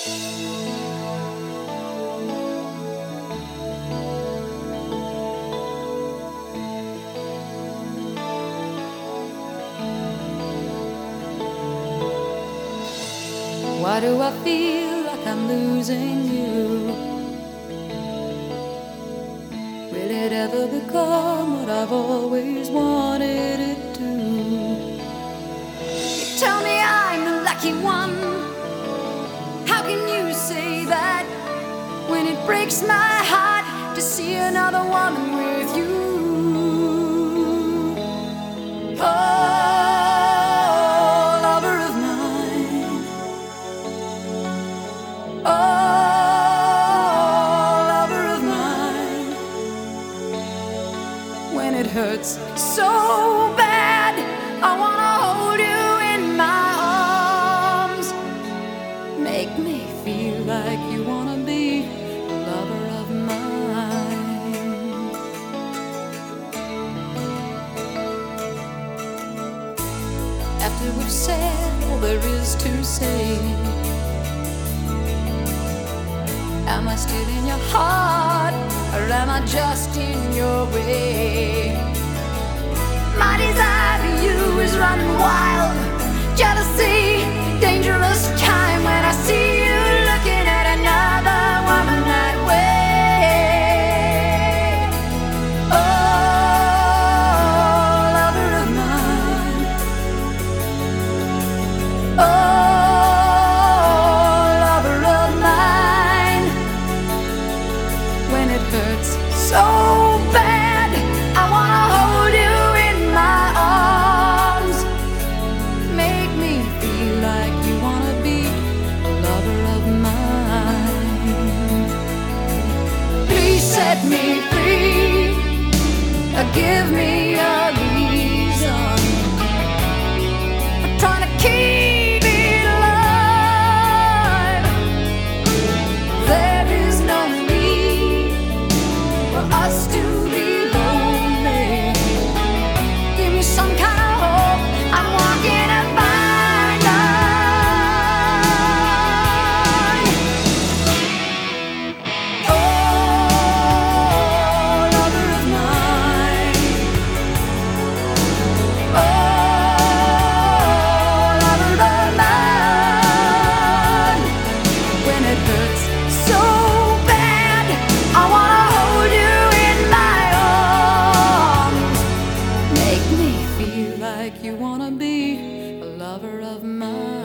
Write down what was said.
Why do I feel like I'm losing you? Will it ever become what I've always wanted it to? You tell me I'm the lucky one. How can you say that when it breaks my heart to see another woman with you? Oh, lover of mine, when it hurts so bad, I wanna hold you in my arms. Make me feel like you wanna be a lover of mine. After we've said all there is to say, am I still in your heart, or am I just in your way? My desire for you is running wild. Jealousy, dangerous time when I see you looking at another woman that way. Oh, lover of mine. Oh, it hurts so bad, I wanna hold you in my arms. Make me feel like you wanna be a lover of mine. Please set me free, give me a reason. I'm trying to keep it alive. There is no us to be lonely. Give me some kind of hope. I'm walking a fine line. Oh, lover of mine. Oh, lover of mine. When it hurts so bad, I wanna hold you. Like you wanna be a lover of mine.